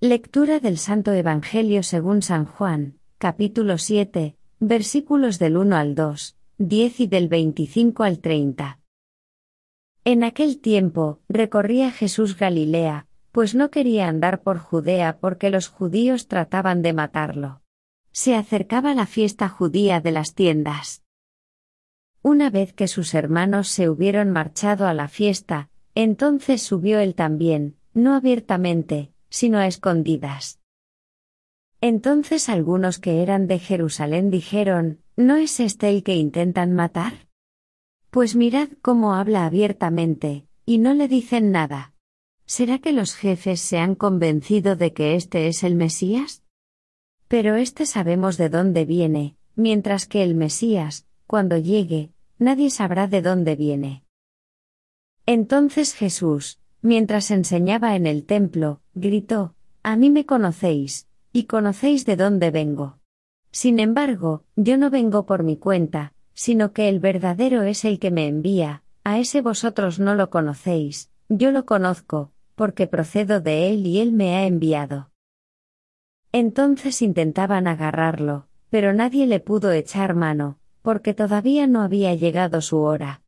Lectura del Santo Evangelio según San Juan, capítulo 7, versículos del 1 al 2, 10 y del 25 al 30. En aquel tiempo, recorría Jesús Galilea, pues no quería andar por Judea porque los judíos trataban de matarlo. Se acercaba la fiesta judía de las tiendas. Una vez que sus hermanos se hubieron marchado a la fiesta, entonces subió él también, no abiertamente, sino a escondidas. Entonces algunos que eran de Jerusalén dijeron: ¿No es este el que intentan matar? Pues mirad cómo habla abiertamente, y no le dicen nada. ¿Será que los jefes se han convencido de que este es el Mesías? Pero sabemos de dónde viene, mientras que el Mesías, cuando llegue, nadie sabrá de dónde viene. Entonces Jesús, mientras enseñaba en el templo, gritó: «A mí me conocéis, y conocéis de dónde vengo. Sin embargo, yo no vengo por mi cuenta, sino que el verdadero es el que me envía, a ese vosotros no lo conocéis, yo lo conozco, porque procedo de él y él me ha enviado». Entonces intentaban agarrarlo, pero nadie le pudo echar mano, porque todavía no había llegado su hora.